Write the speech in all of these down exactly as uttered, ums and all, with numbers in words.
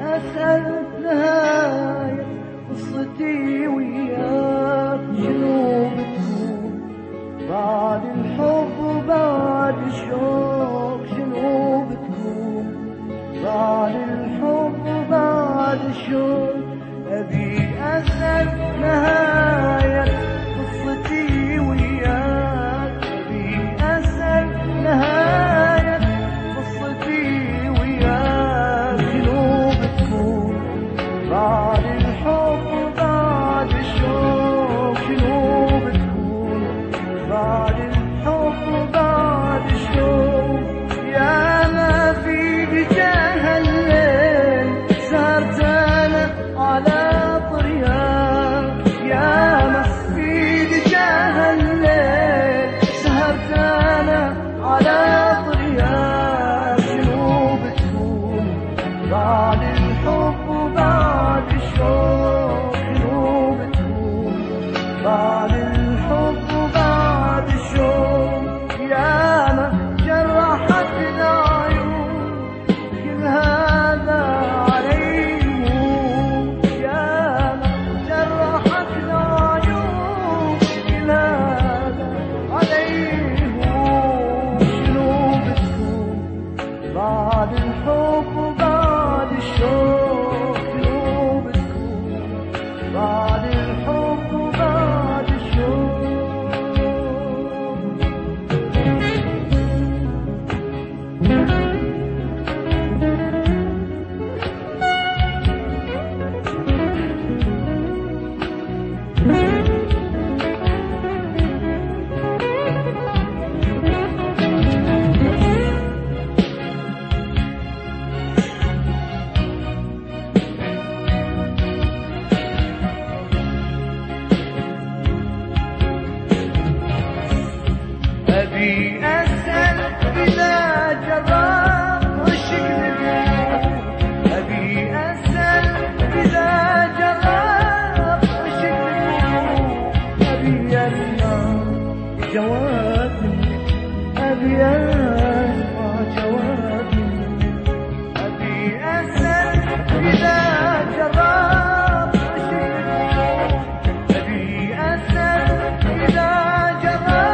أسأل نهاية قصتي وياك شنو بتكون بعد الحب وبعد الشوق؟ شنو بتكون بعد الحب وبعد الشوق؟ أبي أسأل نهاية قصتي وياك، أبي أسأل نهاية قصتي وياك شنو بتكون بعد الحب وبعد الشوق؟ شنو بتكون بعد الحب وبعد الشوق؟ يا ما في بجاه الليل سهرت أنا على طرياك، يا ما في بجاه الليل سهرت أنا على طرياك شنو بتكون بعد الحب وبعد الشوق؟ شنو بتكون بعد الحب وبعد الشوق؟ يا ما جرحت العيون كل هذا علي يموت، يا ما جرحت العيون كل هذا علي يموت شنو بتكون بعد الحب وبعد الشوق؟ شنو بتكون بعد الحب وبعد الشوق؟ أبي أسأل إذا جرى عشق للموت، أبي أسأل إذا جرى عشق للموت، أبي أسمع جواب منك، أبي أسمع جواب منك، أبي أسأل إذا جرى عشق للموت، أبي أسأل إذا جرى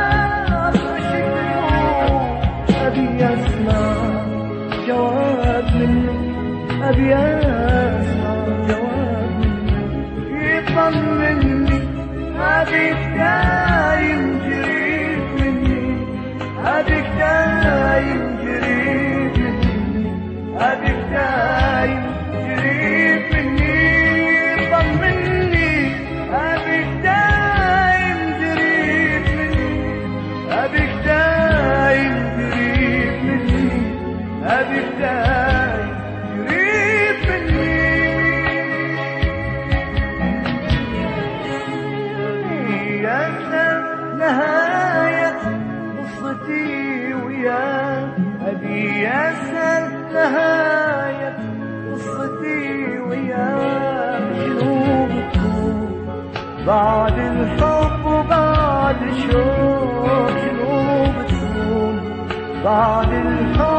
أبي أسمع جواب منك، أبي أسمع جواب منك يطمني، أبيك دايم جريت مني، أبيك دايم جريت مني، أبيك دايم جريت مني، طمني أبيك دايم جريت مني، أبيك دايم أبيك دايم يريد مني. أسأل نهاية قصتي وياك، أبي أسأل نهاية قصتي وياك شنو بتكون بعد الحب وبعد الشوق؟ شنو بتكون بعد الحب